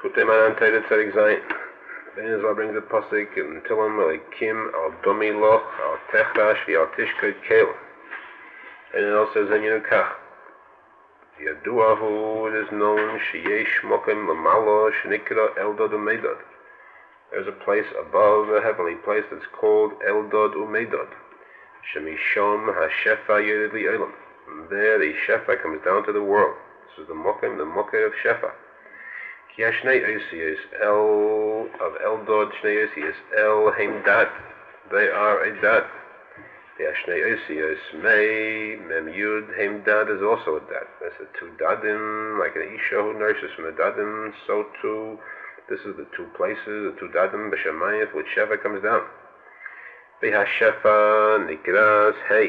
Kuteman Antayda Tzadik Zayin. Ben Israel brings a pasuk in Tilam Elikim al Domi Loch al Techrash al Tishkod Kel. And it also says in Yinukach. Yaduahu, it is known Sheyesh Mokim Lamalo Shnikra Eldod Umeidod. There's a place above the heavenly place that's called Eldod Umeidod. Shemishom HaShefa Yerid Li Elam. From there the Shefa comes down to the world. This is the Mokim of Shefa. Ki Hashnei Osiyos El of Eldod Shnei Osiyos El Heim Dat. They are a Dat. The Hashnei Osiyos Mei Mem Yud Heim Dat is also a Dat. That's the two Dadim, like an Isha who nurses from the Dadim, so too this is the two places, the two Dadim B'Shamayim, which Shefa comes down. V'Hashefa Nikras Hey.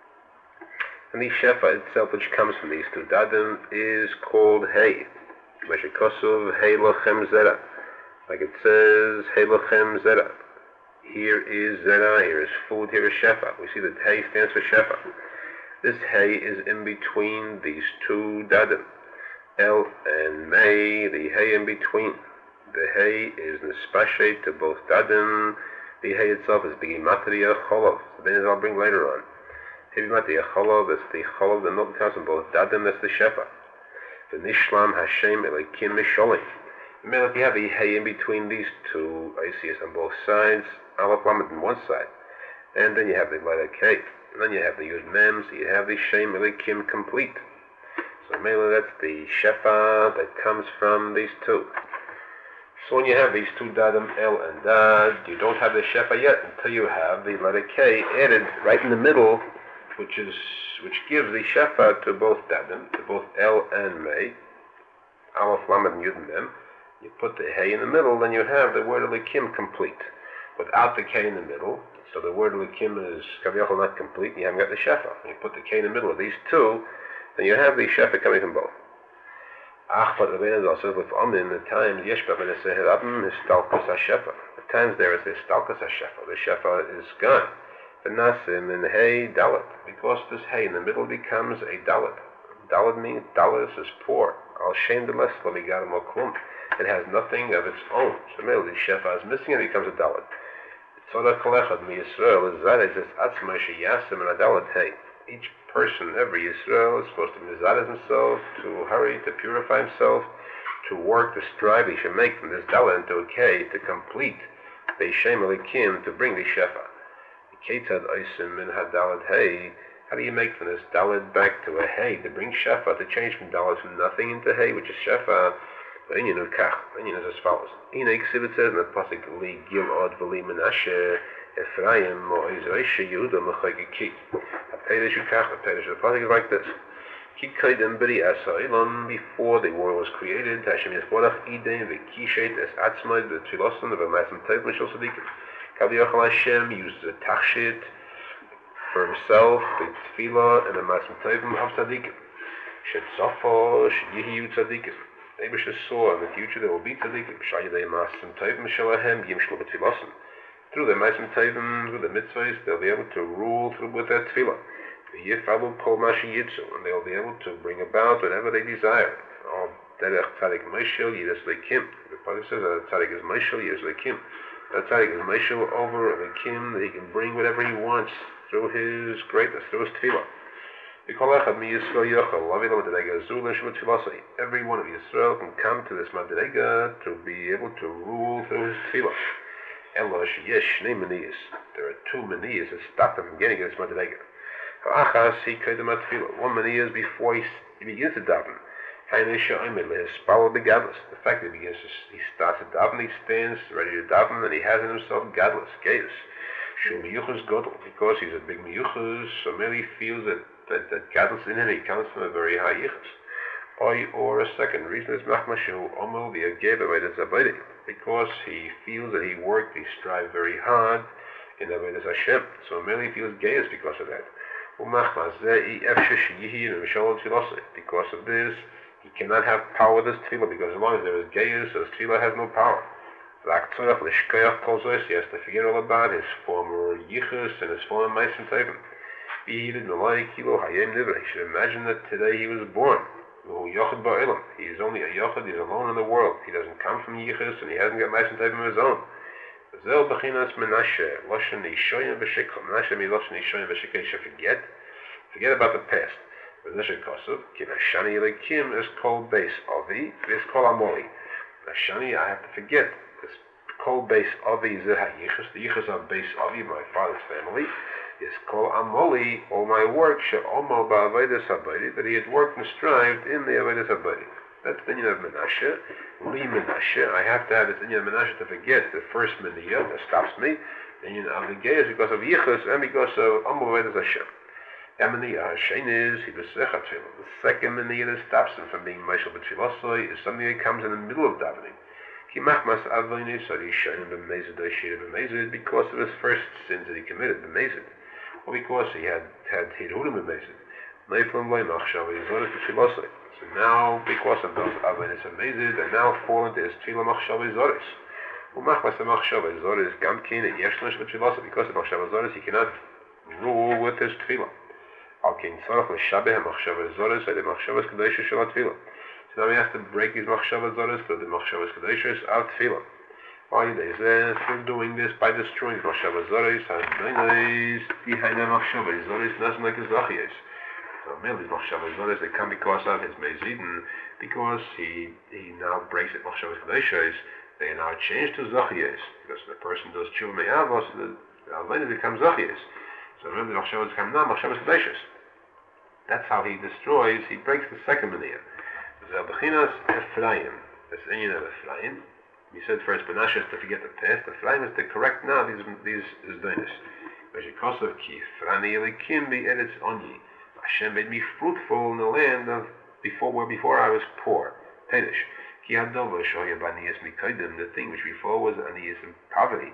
And the Shefa itself, which comes from these two Dadim, is called Hey. Meshikosuv Hey Lochem Zera. Like it says, Hey Lochem Zera. Here is Zera, here is food, here is Shefa. We see that Hey stands for Shefa. This Hey is in between these two Dadim. El and Mei, the Hey in between. The Hey is nespashe to both Dadim. The Hey itself is Bigimatria Cholov. So then I'll bring later on. Bigimatria Cholov, that's the Cholov, the milk comes from both Dadim, that's the Shefa. The Nishlam Hashem Elikim Misholim. If you have the Hey in between these two Isias on both sides, Aleph Lamed on one side, and then you have the letter K, and then you have the Yud Mem, so you have the Shem Elikim complete. So mainly that's the Shefa that comes from these two. So when you have these two Dadim, El and Dad, you don't have the Shefa yet until you have the letter K added right in the middle, which gives the Shefa to both Dadim, to both El and Mei, Aleph Lamed and Yud Mem. You put the Hey in the middle, then you have the word Elikim complete. Without the K in the middle, so the word Elikim is Kaviyachol not complete, you haven't got the Shefa. When you put the K in the middle of these two, then you have the Shefa coming from both. Ach, but Rabbeinu also says, in the times, Yeshba ben Seherabim, Histalkus HaShefa. At times there is Histalkus HaShefa. The Shefa is gone. V'nasim in Hey Dalet. Because this Hey in the middle becomes a Dalet. Dalet means Dalet is poor. Al Shem Deles Lavigarim Oklum. It has nothing of its own. So the Shefa is missing and it becomes a Dalet. Tzorach Kolechad Mi Yisrael is Zadeh says Atzma Sheyasim and a Dalet Hey. Each person, every Yisrael, is supposed to mizadeh himself, to hurry, to purify himself, to work, to strive. He should make from this Dalet into a K to complete the Shem Elikim, to bring the Shefa. Ketad Oisim min HaDalet Hey. How do you make from this Dalet back to a Hey, to bring Shefa, to change from Dalet from nothing into Hey, which is Shefa? The Inyan of Kach. The Inyan is as follows. Inay Ksivit says in the Pasuk, Li Gil'od V'li Menashe Ephraim Mo'izreishe Yehuda Mechagiki. Ha'pedesh Ukach, Ha'pedesh. The Pasuk is like this. Ki Kaidem B'ri Asa'ilon, before the world was created, Hashem Yisborach Idem V'kishet Es Atzmoid V'tfiloson V'masam Tev Mishal Sadikim. Kaviyachal Hashem uses a tachshit for himself, the tefillah, and the masam tovim of tzaddikim. Shetzafo sheyihiyu tzaddikim. Abisha saw in the future there will be tzaddikim. Shayadei masam tovim shalahem yimshlu b'tfilosim. Through the masam tovim, through the mitzvahs, they'll be able to rule through with their tefillah. V'yifalu kol ma sheyitzu, and they'll be able to bring about whatever they desire. All derech tzaddik Moshel yiras leikim. The Pasuk says that tzaddik is Moshel yiras leikim. That tzaddik is Moshel over Elikim, that he can bring whatever he wants through his greatness, through his tefillah. Every one of Yisrael can come to this Madrega to be able to rule through his tefillah. There are two maniyas that stop him from getting this Madrega. One maniya is before he begins to daven. The fact that he starts to daven, he stands ready to daven, and he has in himself gadlus, gaius. Because he's a big miyuchus, so maybe he feels that gadlus in him, he comes from a very high yichus. Or a second reason is because he feels that he worked, he strived very hard in Avodas Hashem, so maybe he feels gaius because of that. Because of this, he cannot have power with his tefillah, because as long as there is gaius, his tefillah has no power. He has to forget all about his former yichus and his former meisim tovim. He should imagine that today he was born. He is only a yochid, he's alone in the world. He doesn't come from yichus and he hasn't got ma'asim type of his own. Zel bechinas menashe, loshen ishoyim v'shikol. Menashe means loshen ishoyim v'shikol, you should forget about the past. V'zeshe kosov, ki nashani elikim is called base avi, is called amoli. Nashani, I have to forget. This called base avi is ha-yichus, the yichus of base avi, my father's family, is called amoli, all my work, she'omo ba'avodas habayit, that he had worked and strived in the avodas habayit. That's the inyan of Menashe. Li Menashe. I have to have this inyan of Menashe to forget the first Meniyah that stops me. The inyan of Negei is because of Yichus and because of Amul Vedas Hashem. And Meniyah Hashem is he was Sechat Tefillah. The second Meniyah that stops him from being Meshul B'Tfilosoi is something that comes in the middle of davening. Ki Machmas Avonis Arishayin B'Mezid Oishir B'Mezid because of his first sins that he committed B'Mezid, or because he had Hirudim B'Mezid. Leiflam Loi Machshav Yizorah B'Tfilosoi. So now, because of those Avonis Amazed, they now fall into his Tefillah Machshavah Zoris. Umachmas Machshavah Zoris Gamkin and Yeshlish B'Tfilosa. Because of Machshavah Zoris, he cannot rule with his Tefillah. Al-Kin Tzarach L'Shabeh Machshavah Zoris and the Machshavah Kadesha Shel Tefillah. So now he has to break his Machshavah Zoris to the Machshavah Kadesha out Tefillah. Why is through doing this by destroying Machshavah Zoris and Doinais behind the Machshavah Zoris, nothing like his Zachiyas. So merely Machshavah Zoris, they come because of his Mezidin, because he now breaks it Machshavah Kadeshos, they are now changed to Zachiyos, because the person does Tshuva Me'avos, the Alvena becomes Zachiyos. So merely Machshavah come now, Machshavah Kadeshos. That's how he destroys, he breaks the second Meniyah. Zel Bechinas Ephraim, this inyan of Ephraim. He said first, Menashe is to forget the past, Ephraim is to correct now these Zdonis. Because of Ki Frani Elikim Be Eretz Onyi. Hashem made me fruitful in the land of before I was poor. Teresh. Ki hadover shoya baniyas mikaydim, the thing which before was aniyas in poverty.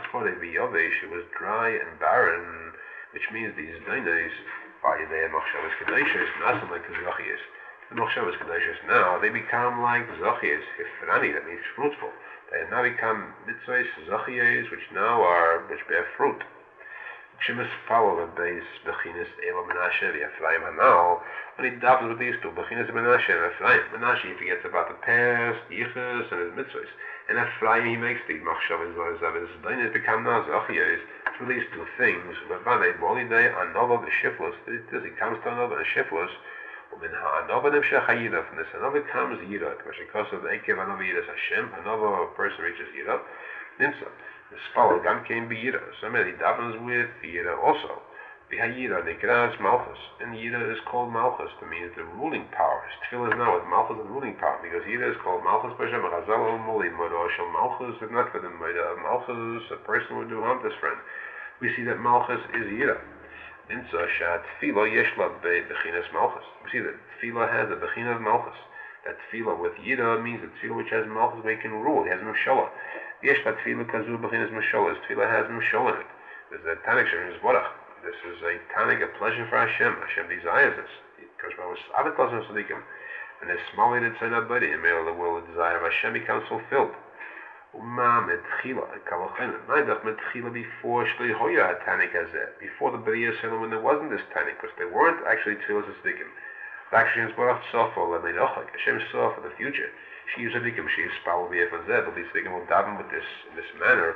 It was dry and barren, which means these dinos, by their machshavas kadeshis, nothing like zachiyas. The machshavas kadeshis now, they become like zachiyas, hifrani, that means fruitful. They now become mitzvahs, zachiyas, which bear fruit. Shemis follow the base Bechinas Elo Menashe the Ephraim Hanal, when he dabbles with these two, Bechinas Menashe and Ephraim. Menashe he forgets about the past, Yichus and his mitzvahs. And Ephraim he makes the Machshavah Zoris of his Dainis become now Zachiyos through these two things. Levane Bolidei Anova V'Shiflos, he comes to Anova and Shiflos, Umin HaAnova Nimshech HaYirah, from this Anova comes Yirah, because of the Ekev Anova Yirah Hashem, Anova a person reaches Yirah, Nimsa. The spell Gam came be Yira. Somebody davens with Yira also. B'hayira nekras Malchus. And Yira is called Malchus, to mean the ruling power. His tefillah is now with Malchus and ruling power, because Yira is called Malchus B'Shem Chazal Moli Modoshel Malchus is not for the Malchus, a person would do harm to his friend. We see that Malchus is Yira. Nimsa Shat Tefillah Yeshla Bechinas Malchus. We see that Tefillah has a Bechinah of Malchus. That Tefillah with Yira means that Tefillah which has Malchus making rule, he has no Sholah. Yesh Tefillah Kazu Bechinas Masholas. Tefillah has Mashol in it. There's a Tanik Shem Yizborach. This is a Tanik, a pleasure for Hashem. Hashem desires this. Because when was Avet Lazim Sadiqim, and this small in inside body, and the will, the desire of Hashem becomes fulfilled. Uma Metchila, Kavachem. Maidach Metchila before Shlei Hoya Tanik Hazeh. Before the B'riyah Salem, when there wasn't this Tanik, because there weren't actually Tefillah Sadiqim. Actually, Yizborach saw for Lemeinachak. Hashem saw for the future. She is a dikim, she is spal v'yefazeh, but these dikim will daven with in this manner.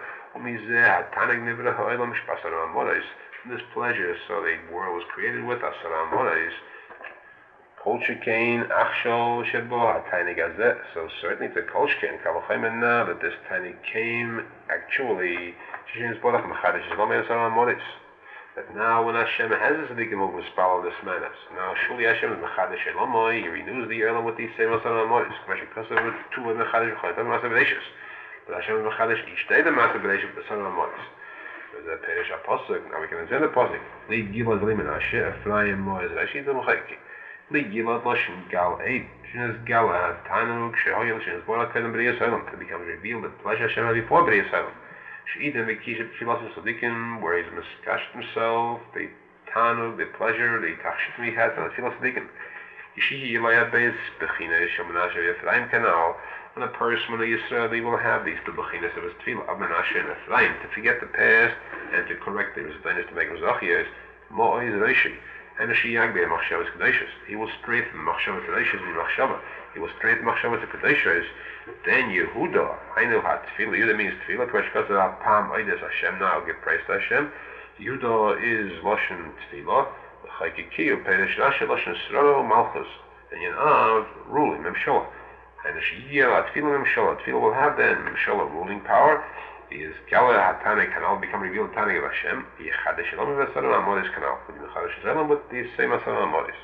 From this pleasure, so the world was created with us. So certainly it's a kolshkein, kavachaymen that this tiny came actually, that now when Hashem has this dikim over spal in this manner, so now surely Hashem is mechadish elomoy, he renews the earl with these same amoris, because of two of mechadish masav. But Hashem is mechadish each day the masav with the son of amoris. There's a perish apostle. Now we can answer the apostle. Li gilad li menashe Ephraim moiz Rashi the mechayki. Li gilad loshin gal eid. Shinas gal tanuk shehoyel shinas borak kedem b'riyas olam. It becomes revealed that pleasure Hashem had before b'riyas olam. She'idem v'kiship tefillas tzadikim, where he's miskashed himself, the tanug, the pleasure, the tachshit he has on the tefillas tzadikim. Yishihi yilayat beis b'china shel menashe v'Ephraim kanal. When a person, when a Yisraeli will have these two bechinas of his tefillah, of Menashe and Ephraim, to forget the past and to correct the misdemeanors to make them zachiyos, mo'oiz reishi. And the Shiyagbe Machshavas Kadeshis. He will strengthen Machshavas Kadeshis in Machshava. He will strengthen Machshavas Kadeshis. Then Yehuda, I know how Tefillah. Yehuda means Tefillah. Kvashkas al Pam Eides Hashem. Now I'll give praise to Hashem. Yehuda is Lashon Tefillah. Chayikiyu Peidesh Rasha Lashon Sraro Malchus. And Yanav ruling Memshala. And the Shiyah Tefillah Memshala. Tefillah will have then Memshala ruling power. He is Gala Hatane Canal become revealed Tane of Hashem. He Chadesh Shalom Vesaron Amoris Canal. With the Chadesh Shalom with the same Asaron Amoris.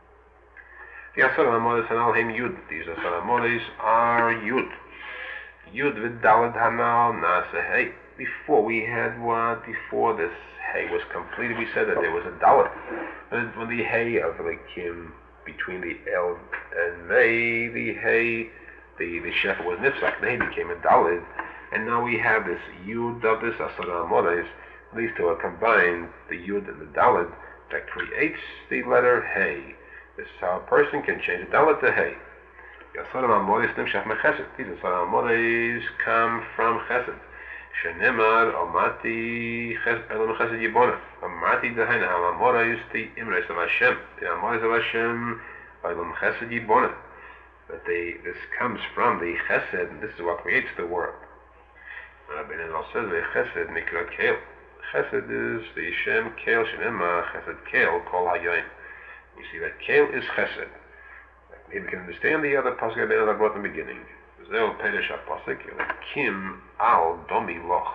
The Asaron Amoris and Al Hem Yud. These Asaron Amoris are Yud. Yud with Dalad Hanal Nasa Hey. Before we had what? Before this Hey was completed, we said that there was a Dalad. When the Hey of the Kim between the El and May, the Hey, the Shefa was Nifsak. The Hey became a Dalad. And now we have this Yud of this Asara Amoris. These two are combined, the Yud and the Daled, that creates the letter Hey. This is how a person can change the Daled to Hey. The Asara Amoris Nimshach Mechesed. These Asara Amoris come from Chesed. Shenemar Almati Elam Chesed Yibona. Almati Dahaina Al Amoris the Imres of Hashem. The Amoris of Hashem Elam Chesed Yibona. That this comes from the Chesed, and this is what creates the world. Ben El says Chesed Nikra Kale. Chesed is the Shem Kale Shenema Chesed Kale Kol Hayoim. You see that Kale is Chesed. Maybe we can understand the other pasuk Ben El brought in the beginning. Zel Peresh Pasuk Kim Al Domi Loch.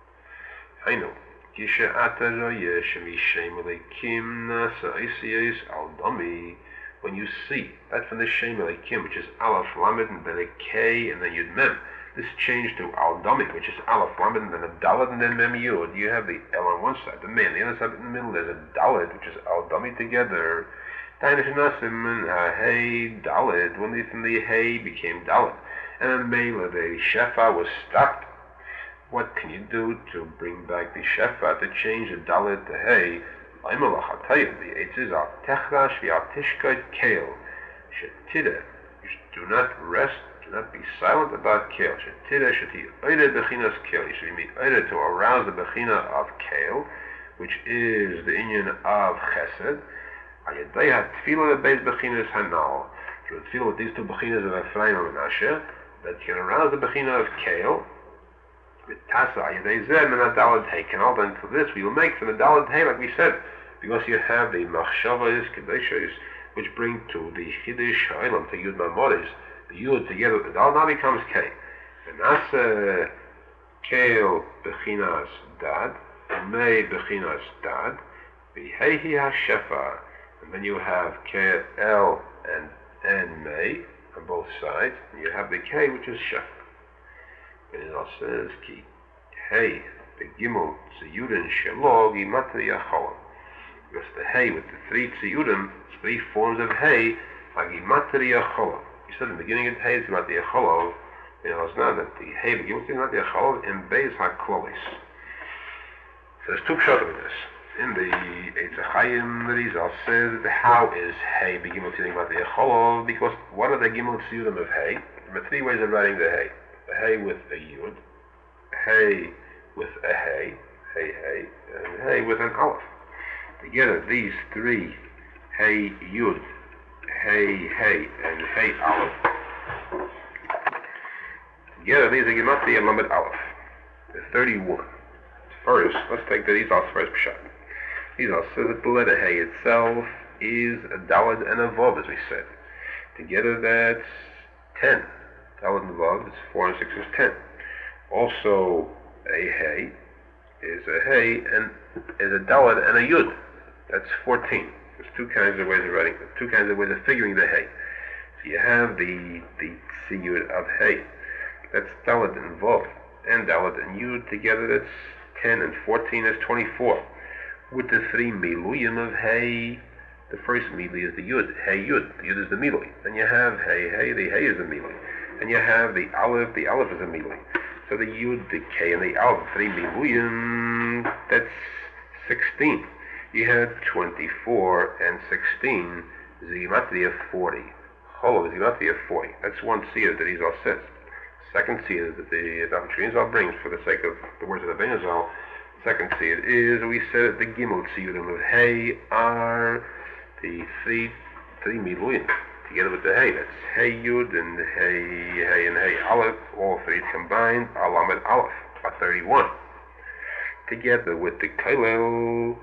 I know. Kisha Ataroye Shemi Shem Kim Nasa Isiyos Al Domi. When you see that from the Shem Kim, which is Aleph Lamed and then a K and then Yud Mem. This changed to Al-Dami, which is Aleph Lamed, and then a Dalet, and then Mem Yud. You have the L on one side, the Mem, the other side in the middle, there's a Dalet, which is Al-Dami together. Tainish Nasim and Hey Dalet, when from the Hey became Dalet. And then Mela, the Shefa was stopped. What can you do to bring back the Shefa, to change the Dalet to Hey? Laimalach, I'll tell you, the Eitz is Al Techrash, Al Tishkot Kale, Shetida. You do not rest. Do not be silent about Kale. You should be to arouse the Bechina of Kale, which is the union of Chesed. Tefillah the base Bechinas Hanal. Through the tefillah with these two Bechinas of Ephraim and Menashe, that can arouse the Bechina of Kale. With Tasa Ayadei Zeh Menadalad Hey. And all then for this we will make from the Dalad Hey, like we said, because you have the Machshavas Kedeshos, which bring to the Chiddush Ha'olam to Yud Mamoris. The Yud together, the Dal now becomes K. And that's Kale Bechinas Dad, May Bechinas Dad, the Hey HaShefa, and then you have K, L, and May on both sides, and you have the K, which is Shefa. And it also says, Ki Hey, the Gimel Tziyudin Shelog Imatri Yacholam. Because the Hey with the three Tziyudim, three forms of Hey, like Imatri Yacholam. You said in the beginning of the Hey is about the Echolov, and it's not that the Hey begins with the Echolov in Beis HaKlolis. So there's two pshatim in this. In the Eitz HaChaim, the Rizal says that how is Hey begin with about the Echolov, because what are the Gimel Tziyudim of Hey? There are three ways of writing the Hey. The Hey with a Yud, Hey with a Hey, Hey, and Hey with an Aleph. Together, these three, Hey Yud, Hey, and Hey Aleph. Together, these are Gematria Lamed Aleph. The 31. First, let's take the Rizal's first pshat. Rizal says that the letter Hey itself is a Daled and a Vav, as we said. Together, that's 10. Daled and Vav is 4 and 6 is 10. Also, a Hey is a Hey and is a Daled and a Yud. That's 14. There's two kinds of ways of writing, two kinds of ways of figuring the Hey. So you have the Tziyud of Hey. That's Daled and Vav. And Daled and Yud together, that's 10, and 14 is 24. With the three Miluyim of Hey, the first Milui is the Yud. Hey Yud. The Yud is the Milui. Then you have Hey, the Hey is the Milui. And you have the Aleph is a Milui. So the Yud, the K, and the Aleph, three Miluyim, that's 16. You had 24 and 16, Zimatria 40. Holov is Zimatria 40. That's one seer that Rizal says. Second seer that the Rizal brings for the sake of the words of the Ben Yisrael. Second seer is, we said, the Gimel Tziyudim of Hey are the three miluim together with the hey. That's hey yud and hey and hey aleph, all three combined, alamed aleph, 31. Together with the kollel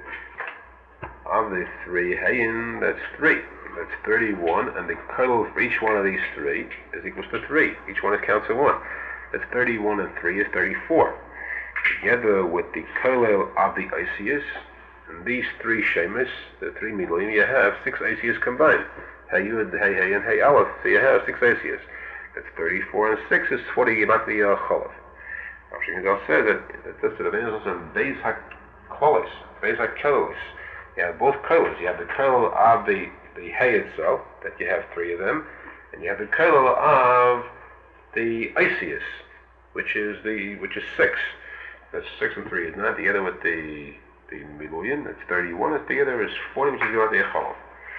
of the three hayin, that's 3. That's 31, and the kollel for each one of these 3 is equals to 3. Each one counts to 1. That's 31 and 3 is 34. Together with the kollel of the Isius, and these 3 shemis, the 3 miluim, you have 6 Isius combined. Hey Yud, Hey, and Hey Aleph, so you have 6 Isius. That's 34 and 6 is 40 Gematria Cholav. Rav says that this is also Beis HaKlolis, Beis HaKolis. You have both kollels. You have the kollel of the Hey itself, that you have 3 of them, and you have the kollel of the Isius, which is 6. That's 6 and 3 is 9. Together with the miluim, that's 31. And together is 40, which is Gematria Cholav.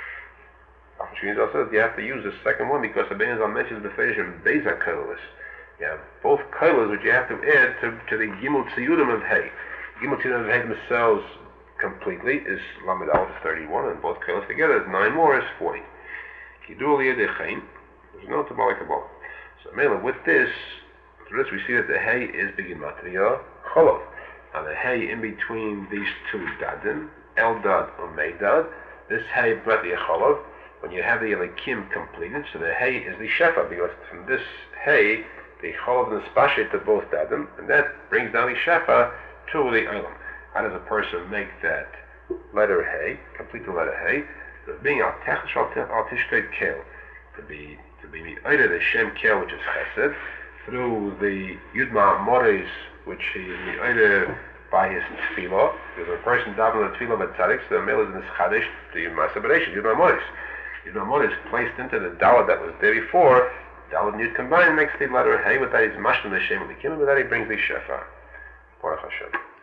Rav says you have to use the second one because the Ben Zal mentions the Feish and Beis HaKolis. You have both kollels which you have to add to the Gimel Tziyudim of Hey. Gimel Tziyudim of Hey themselves completely is Lamed Aleph 31, and both kollels together is 9 more is 40. Kidul Yedechain, there's no Tabal Kabbalah. So mainly with this, through this we see that the Hey is Begin Matria Cholav. Now the Hey in between these 2 Dadim, Eldad or Meidad, this Hey Matria Cholav, when you have the Elikim completed, so the Hey is the Shefa, because from this Hey, the Cholav and the Spashet to both Dadim, and that brings down the Shefa to the Olam. How does a person make that letter Hey, complete the letter Hey? Being al-Techash al-Tishkei Kel, to be either the Shem Kel, which is Chesed, through the Yudma Mores, which he is either by his Tefillah, because when a person daven the Tefillah of Tzaddik, so the male is in his Chadish, the Masaberation, Yudma Mores. Yudma Mores is placed into the Dalet that was there before. Dalet and Yud combined makes the letter Hey, with that he's Mashlim the Shem of the Kim, with that he brings the Shefa. Baruch Hashem.